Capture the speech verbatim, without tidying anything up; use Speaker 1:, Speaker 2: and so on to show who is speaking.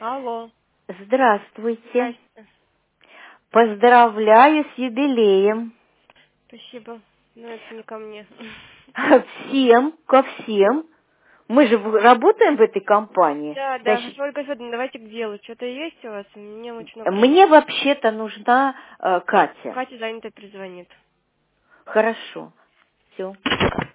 Speaker 1: Алло.
Speaker 2: Здравствуйте.
Speaker 1: Здрасте.
Speaker 2: Поздравляю с юбилеем.
Speaker 1: Спасибо. Но это не ко мне.
Speaker 2: Всем, ко всем. Мы же в- работаем в этой компании.
Speaker 1: Да, да,
Speaker 2: Значит,
Speaker 1: Ольга Федоровна, давайте к делу. Что-то есть у вас? Мне очень много...
Speaker 2: мне вообще-то нужна э, Катя.
Speaker 1: Катя занятая перезвонит.
Speaker 2: Хорошо. Все.